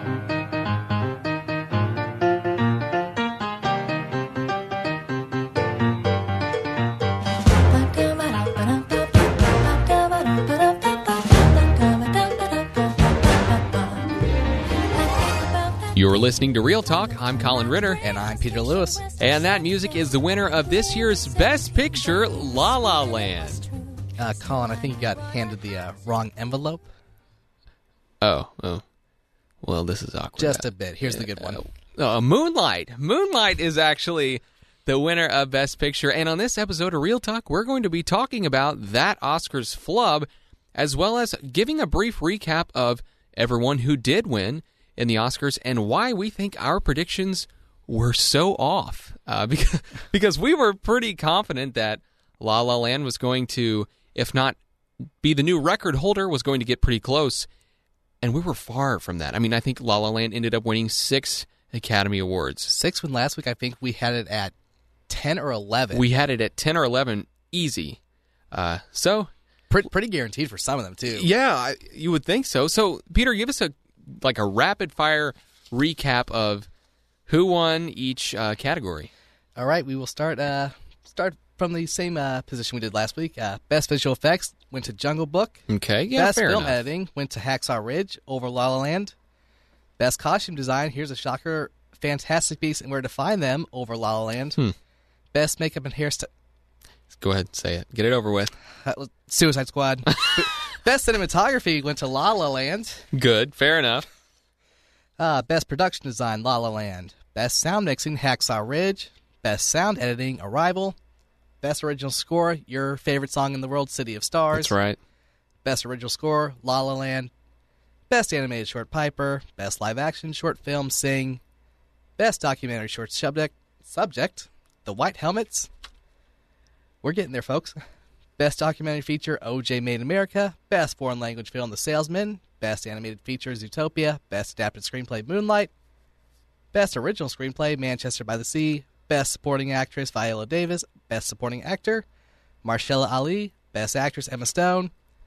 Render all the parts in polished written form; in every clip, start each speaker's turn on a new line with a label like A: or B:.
A: You're listening to Real Talk. I'm Colin Ritter.
B: And I'm Peter Lewis.
A: And that music is the winner of this year's Best Picture, La La Land.
B: Colin, I think you got handed the wrong envelope.
A: Oh. Well, this is awkward.
B: Just a bit. Here's the good one.
A: Moonlight. Moonlight is actually the winner of Best Picture. And on this episode of Real Talk, we're going to be talking about that Oscars flub, as well as giving a brief recap of everyone who did win in the Oscars and why we think our predictions were so off. Because we were pretty confident that La La Land was going to, if not be the new record holder, was going to get pretty close. And we were far from that. I mean, I think La La Land ended up winning 6 Academy Awards.
B: 6 when last week I think we had it at 10 or 11.
A: We had it at 10 or 11 easy. So
B: pretty guaranteed for some of them, too.
A: Yeah, you would think so. So, Peter, give us a rapid-fire recap of who won each category.
B: All right, we will start from the same position we did last week. Best Visual Effects went to Jungle Book.
A: Okay, yeah,
B: Best
A: fair
B: Film
A: enough.
B: Editing went to Hacksaw Ridge over La La Land. Best Costume Design, here's a shocker, Fantastic Beasts and Where to Find Them over La La Land. Best Makeup and Hairstyle...
A: Go ahead, say it. Get it over with.
B: Suicide Squad. Best Cinematography went to La La Land.
A: Good, fair enough.
B: Best Production Design, La La Land. Best Sound Mixing, Hacksaw Ridge. Best Sound Editing, Arrival. Best Original Score, your favorite song in the world, City of Stars.
A: That's right.
B: Best Original Score, La La Land. Best Animated Short, Piper. Best Live Action Short Film, Sing. Best Documentary Short Subject, The White Helmets. We're getting there, folks. Best Documentary Feature, O.J. Made in America. Best Foreign Language Film, The Salesman. Best Animated Feature, Zootopia. Best Adapted Screenplay, Moonlight. Best Original Screenplay, Manchester by the Sea. Best Supporting Actress, Viola Davis. Best Supporting Actor, Mahershala Ali. Best Actress, Emma Stone.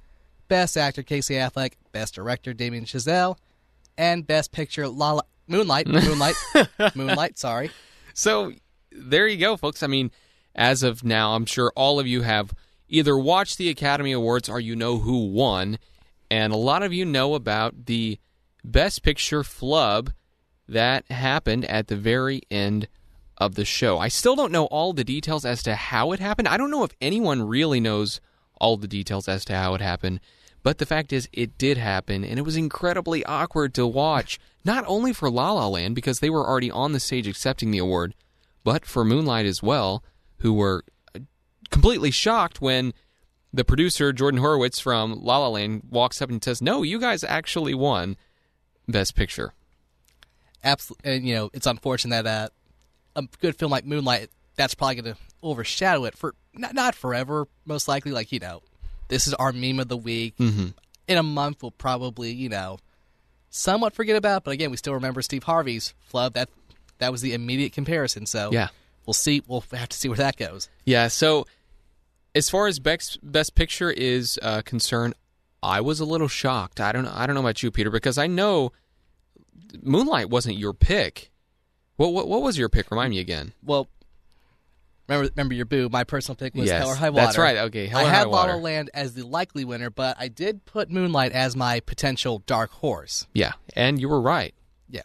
B: Best Actor, Casey Affleck. Best Director, Damien Chazelle. And Best Picture, Moonlight. Moonlight, sorry.
A: So, there you go, folks. I mean, as of now, I'm sure all of you have either watched the Academy Awards or you know who won. And a lot of you know about the Best Picture flub that happened at the very end of the show. I still don't know all the details as to how it happened. I don't know if anyone really knows all the details as to how it happened. But the fact is, it did happen, and it was incredibly awkward to watch, not only for La La Land, because they were already on the stage accepting the award, but for Moonlight as well, who were completely shocked when the producer, Jordan Horowitz from La La Land, walks up and says, "No, you guys actually won Best Picture."
B: Absolutely. And, it's unfortunate that a good film like Moonlight, that's probably going to overshadow it for not forever, most likely. This is our meme of the week.
A: Mm-hmm.
B: In a month, we'll probably, somewhat forget about it. But again, we still remember Steve Harvey's flub. That was the immediate comparison. So
A: yeah.
B: We'll see. We'll have to see where that goes.
A: Yeah, so as far as Best Picture is concerned, I was a little shocked. I don't know about you, Peter, because I know Moonlight wasn't your pick. What was your pick? Remind me again.
B: Well, remember your boo. My personal pick was Hell or High Water.
A: That's right. Okay, Hell or High
B: Water. I had
A: Water.
B: La La Land as the likely winner, but I did put Moonlight as my potential dark horse.
A: Yeah, and you were right.
B: Yeah.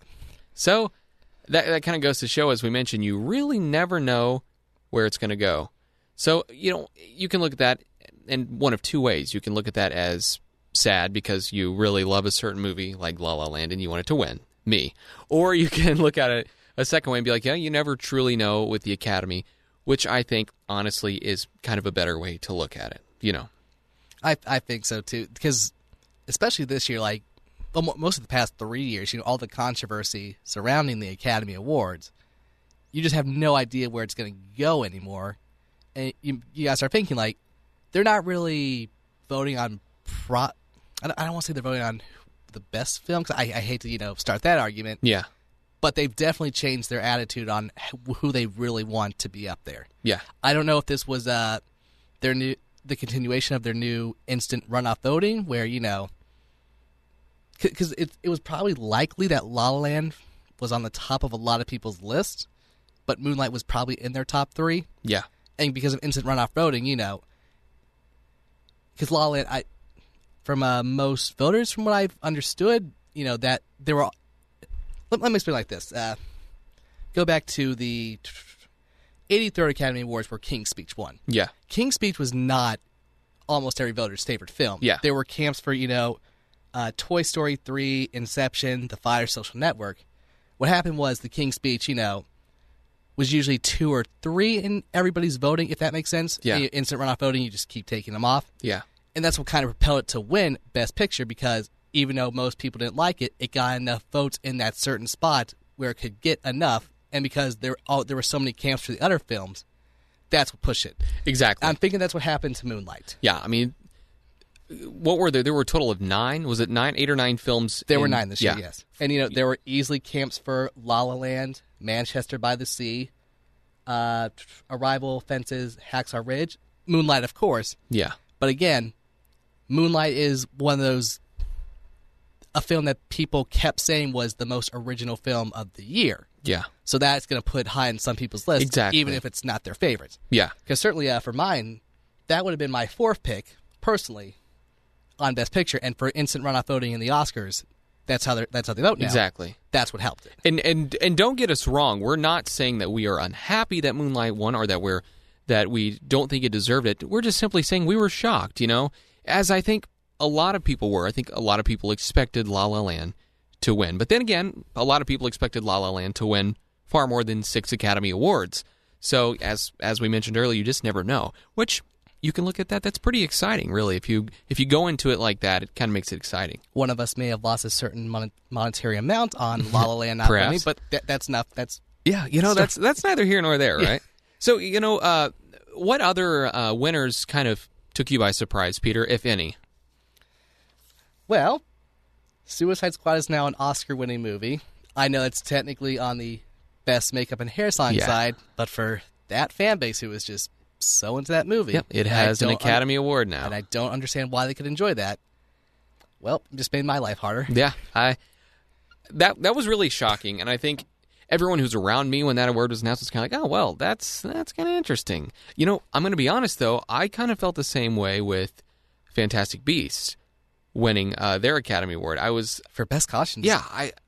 A: So that kind of goes to show, as we mentioned, you really never know where it's going to go. So, you can look at that in one of two ways. You can look at that as sad because you really love a certain movie like La La Land and you want it to win, me. Or you can look at it a second way and be like, yeah, you never truly know with the Academy, which I think, honestly, is kind of a better way to look at it,
B: I think so, too, because especially this year, most of the past 3 years, all the controversy surrounding the Academy Awards, you just have no idea where it's going to go anymore. And you guys are thinking, they're not really voting on I don't want to say they're voting on the best film, because I hate to, start that argument.
A: Yeah.
B: But they've definitely changed their attitude on who they really want to be up there.
A: Yeah.
B: I don't know if this was the continuation of their new instant runoff voting, where, because it was probably likely that La La Land was on the top of a lot of people's lists, but Moonlight was probably in their top 3.
A: Yeah.
B: And because of instant runoff voting, because La La Land, from most voters, from what I've understood, that there were. Let me explain like this. Go back to the 83rd Academy Awards where King's Speech won.
A: Yeah.
B: King's Speech was not almost every voter's favorite film.
A: Yeah.
B: There were camps for, Toy Story 3, Inception, The Fire Social Network. What happened was the King's Speech, was usually 2 or 3 in everybody's voting, if that makes sense.
A: Yeah.
B: Instant runoff voting, you just keep taking them off.
A: Yeah.
B: And that's what kind of propelled it to win Best Picture, because even though most people didn't like it, it got enough votes in that certain spot where it could get enough. And because there were so many camps for the other films, that's what pushed it.
A: Exactly.
B: I'm thinking that's what happened to Moonlight.
A: Yeah, I mean, what were there? There were a total of 9. Was it 9, 8 or 9 films?
B: There were 9 this year, yes. And, there were easily camps for La La Land, Manchester by the Sea, Arrival, Fences, Hacksaw Ridge, Moonlight, of course.
A: Yeah.
B: But again, Moonlight is one of those, a film that people kept saying was the most original film of the year.
A: Yeah.
B: So that's going to put high in some people's list,
A: Exactly.
B: even if it's not their favorite.
A: Yeah.
B: Because certainly for mine, that would have been my 4th pick, personally, on Best Picture. And for instant runoff voting in the Oscars, that's how they vote now.
A: Exactly.
B: That's what helped it.
A: And don't get us wrong. We're not saying that we are unhappy that Moonlight won or that we don't think it deserved it. We're just simply saying we were shocked, as I think a lot of people were. I think a lot of people expected La La Land to win. But then again, a lot of people expected La La Land to win far more than 6 Academy Awards. So as we mentioned earlier, you just never know. Which you can look at that. That's pretty exciting, really. If you go into it like that, it kind of makes it exciting.
B: One of us may have lost a certain monetary amount on La La Land not winning, but that's enough. That's
A: that's neither here nor there, right? So what other winners kind of took you by surprise, Peter, if any?
B: Well, Suicide Squad is now an Oscar-winning movie. I know it's technically on the best makeup and hairstyling side, but for that fan base who was just so into that movie,
A: it has an Academy Award now,
B: and I don't understand why they could enjoy that. Well, it just made my life harder.
A: Yeah, that was really shocking, and I think everyone who's around me when that award was announced was kind of like, oh well, that's kind of interesting. I'm going to be honest though, I kind of felt the same way with Fantastic Beasts winning their Academy Award. I was
B: for best costume.
A: Yeah,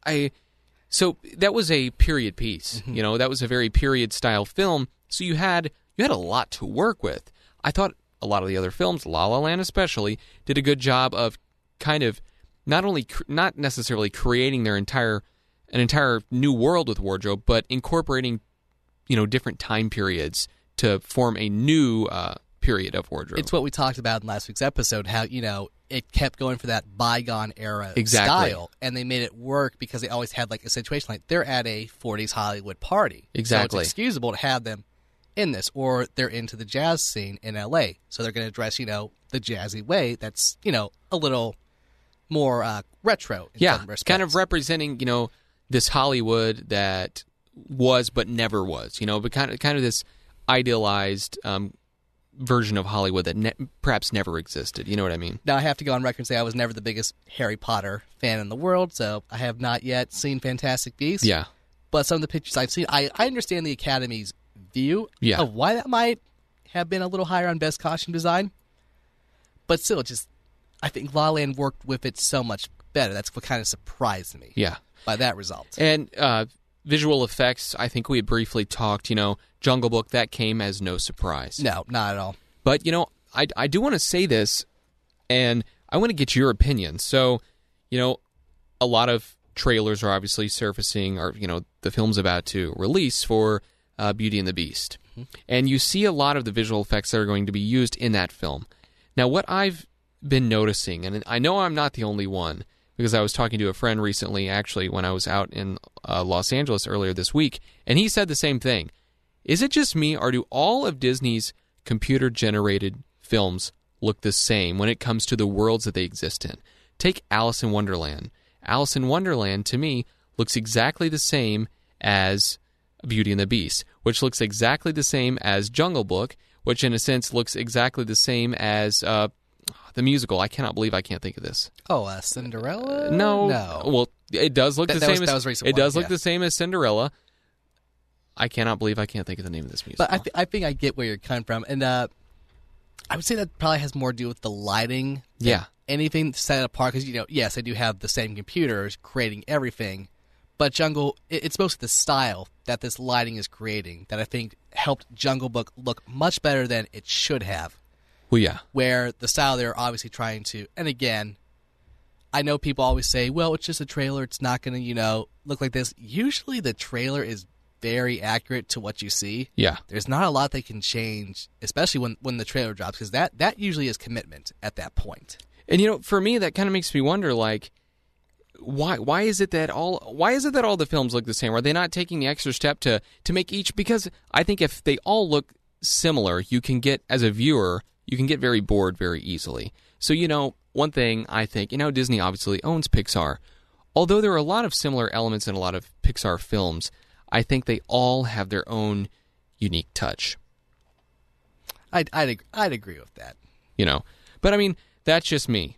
A: so that was a period piece.
B: Mm-hmm.
A: That was a very period style film. So you had a lot to work with. I thought a lot of the other films, La La Land especially, did a good job of kind of not necessarily creating an entire new world with wardrobe, but incorporating different time periods to form a new period of wardrobe.
B: It's what we talked about in last week's episode, how it kept going for that bygone era style, and they made it work because they always had like a situation like they're at a 40s Hollywood party.
A: Exactly.
B: So it's excusable to have them in this, or they're into the jazz scene in LA, so they're going to dress the jazzy way that's a little more retro in some respects.
A: Kind of representing this Hollywood that was but never was, but kind of this idealized version of Hollywood that perhaps never existed. You know what I mean?
B: Now, I have to go on record and say I was never the biggest Harry Potter fan in the world, so I have not yet seen Fantastic Beasts.
A: Yeah.
B: But some of the pictures I've seen, I understand the Academy's view of why that might have been a little higher on Best Costume Design. But still, I think La La Land worked with it so much better. That's what kind of surprised me by that result.
A: And visual effects, I think we had briefly talked, Jungle Book, that came as no surprise.
B: No, not at all.
A: But, I do want to say this, and I want to get your opinion. So, a lot of trailers are obviously surfacing, or, the film's about to release for Beauty and the Beast. Mm-hmm. And you see a lot of the visual effects that are going to be used in that film. Now, what I've been noticing, and I know I'm not the only one, because I was talking to a friend recently, actually, when I was out in Los Angeles earlier this week, and he said the same thing. Is it just me, or do all of Disney's computer-generated films look the same when it comes to the worlds that they exist in? Take Alice in Wonderland. Alice in Wonderland, to me, looks exactly the same as Beauty and the Beast, which looks exactly the same as Jungle Book, which in a sense looks exactly the same as the musical. I cannot believe I can't think of this.
B: Oh, Cinderella?
A: No.
B: No.
A: Well, it does look the same
B: that was recent
A: it
B: one,
A: does look
B: yeah.
A: the same as Cinderella. I cannot believe I can't think of the name of this musical.
B: But I think I get where you're coming from. And I would say that probably has more to do with the lighting.
A: Yeah.
B: Anything set it apart. Because, yes, they do have the same computers creating everything. But Jungle, it's mostly the style that this lighting is creating that I think helped Jungle Book look much better than it should have.
A: Well, yeah.
B: Where the style they're obviously trying to, and again, I know people always say, well, it's just a trailer, it's not going to, look like this. Usually the trailer is very accurate to what you see.
A: Yeah.
B: There's not a lot they can change, especially when the trailer drops, because that usually is commitment at that point.
A: And for me, that kind of makes me wonder, like, why is it that all the films look the same? Are they not taking the extra step to make each? Because I think if they all look similar, you can get, as a viewer, you can get very bored very easily. So, one thing I think, Disney obviously owns Pixar. Although there are a lot of similar elements in a lot of Pixar films, I think they all have their own unique touch.
B: I'd agree with that.
A: But I mean, that's just me.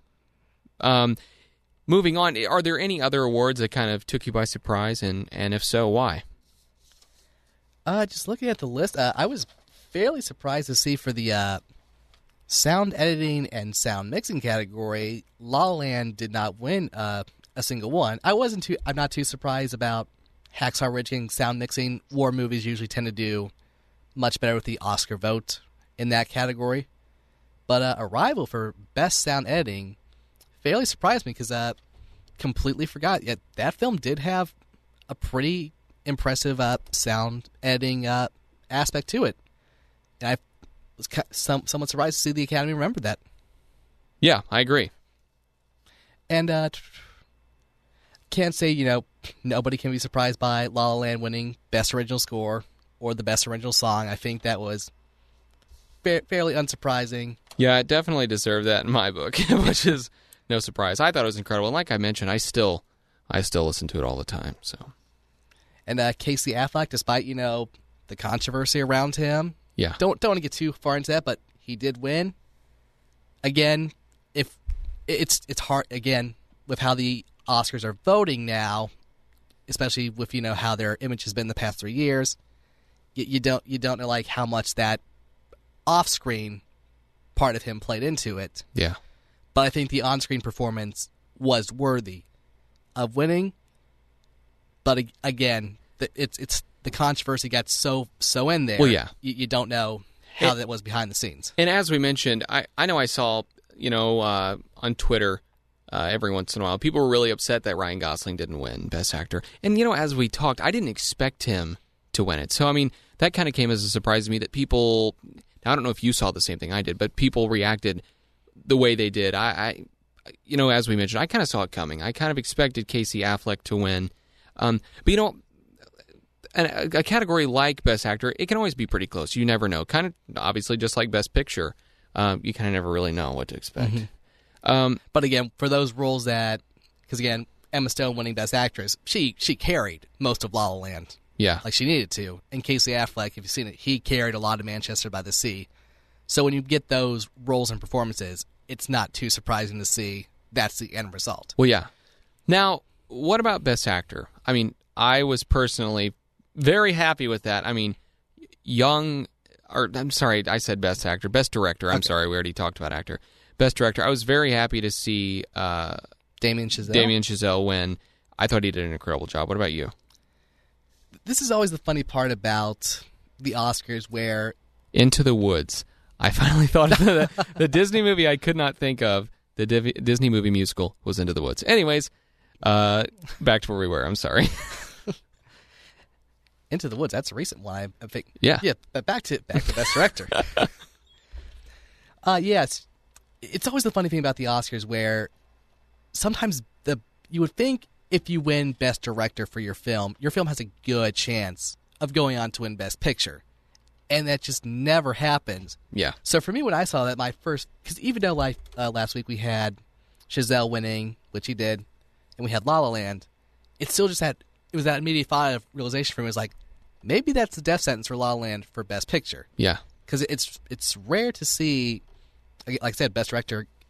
A: Moving on, are there any other awards that kind of took you by surprise, and if so, why?
B: Just looking at the list, I was fairly surprised to see for the sound editing and sound mixing category, La La Land did not win a single one. I'm not too surprised about Hacksaw Ridge King sound mixing. War movies usually tend to do much better with the Oscar vote in that category. But Arrival for best sound editing fairly surprised me because completely forgot. Yet that film did have a pretty impressive sound editing aspect to it, and I was somewhat surprised to see the Academy remember that.
A: Yeah, I agree.
B: And can't say nobody can be surprised by La La Land winning Best Original Score or the Best Original Song. I think that was fairly unsurprising.
A: Yeah, it definitely deserved that in my book, which is no surprise. I thought it was incredible, and like I mentioned, I still listen to it all the time. So,
B: and Casey Affleck, despite the controversy around him,
A: yeah,
B: don't want to get too far into that, but he did win. Again, if it's hard again with how the Oscars are voting now, especially with how their image has been the past 3 years. You don't know like how much that off-screen part of him played into it.
A: Yeah.
B: But I think the on-screen performance was worthy of winning. But again, it's the controversy got so in there.
A: Well, yeah.
B: You don't know how that was behind the scenes.
A: And as we mentioned, I know I saw on Twitter every once in a while people were really upset that Ryan Gosling didn't win Best Actor. And as we talked, I didn't expect him to win it. So I mean, that kind of came as a surprise to me that people. I don't know if you saw the same thing I did, but people reacted the way they did. I as we mentioned, I kind of saw it coming. I kind of expected Casey Affleck to win. But a category like Best Actor, it can always be pretty close. You never know. Kind of obviously just like Best Picture, you kind of never really know what to expect.
B: Mm-hmm. But again, for those roles because again, Emma Stone winning Best Actress, she carried most of La La Land.
A: Yeah.
B: Like she needed to. And Casey Affleck, if you've seen it, he carried a lot of Manchester by the Sea. So when you get those roles and performances, it's not too surprising to see that's the end result.
A: Well, yeah. Now, what about Best Actor? I mean, I was personally very happy with that. I mean, I'm sorry, I said Best Actor. Best Director. I'm sorry, we already talked about actor. Best Director. I was very happy to see
B: Damien Chazelle
A: win. I thought he did an incredible job. What about you?
B: This is always the funny part about the Oscars where...
A: Into the Woods. I finally thought of the Disney movie I could not think of. The Disney movie musical was Into the Woods. Anyways, back to where we were. I'm sorry.
B: Into the Woods, that's a recent one. I think.
A: Yeah.
B: Yeah, but back to Best Director. Yes. It's always the funny thing about the Oscars where sometimes you would think if you win Best Director for your film has a good chance of going on to win Best Picture. And that just never happens.
A: Yeah.
B: So for me, when I saw that, because even though last week we had Chazelle winning, which he did, and we had La La Land, it still just it was that immediate thought of realization for me was like, maybe that's the death sentence for La La Land for Best Picture.
A: Yeah.
B: Because it's rare to see, like I said, Best Director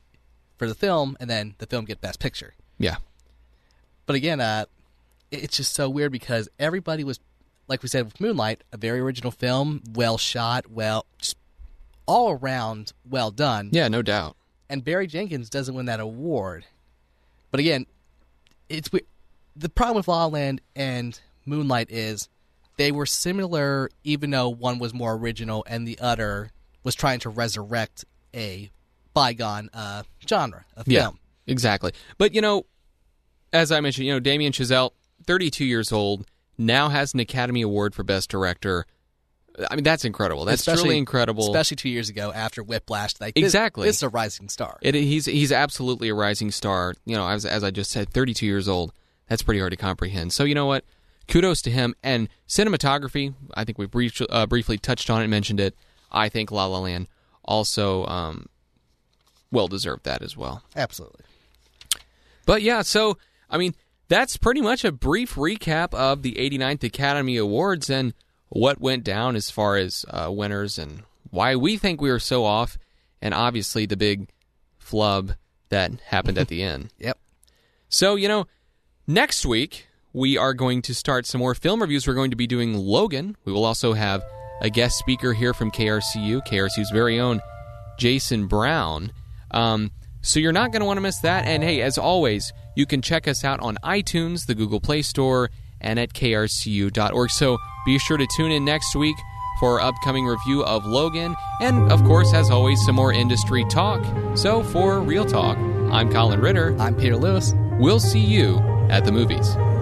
B: for the film, and then the film get Best Picture.
A: Yeah.
B: But again, it's just so weird because everybody was, like we said with Moonlight, a very original film, well shot, just all around well done.
A: Yeah, no doubt.
B: And Barry Jenkins doesn't win that award. But again, it's the problem with La La Land and Moonlight is they were similar, even though one was more original and the other was trying to resurrect a bygone genre of film.
A: Yeah, exactly. But, as I mentioned, Damien Chazelle, 32 years old, now has an Academy Award for Best Director. I mean, that's incredible. That's truly incredible.
B: Especially 2 years ago after Whiplash.
A: Exactly.
B: This is a rising star.
A: He's absolutely a rising star. As I just said, 32 years old. That's pretty hard to comprehend. So, you know what? Kudos to him. And cinematography, I think we briefly touched on it and mentioned it. I think La La Land also well-deserved that as well.
B: Absolutely.
A: But yeah, so, I mean, that's pretty much a brief recap of the 89th Academy Awards and what went down as far as winners and why we think we were so off, and obviously the big flub that happened at the end.
B: Yep.
A: So, next week we are going to start some more film reviews. We're going to be doing Logan. We will also have a guest speaker here from KRCU's very own Jason Brown. So you're not going to want to miss that. And hey, as always, you can check us out on iTunes, the Google Play Store, and at krcu.org. So be sure to tune in next week for our upcoming review of Logan. And, of course, as always, some more industry talk. So for Real Talk, I'm Colin Ritter.
B: I'm Peter Lewis.
A: We'll see you at the movies.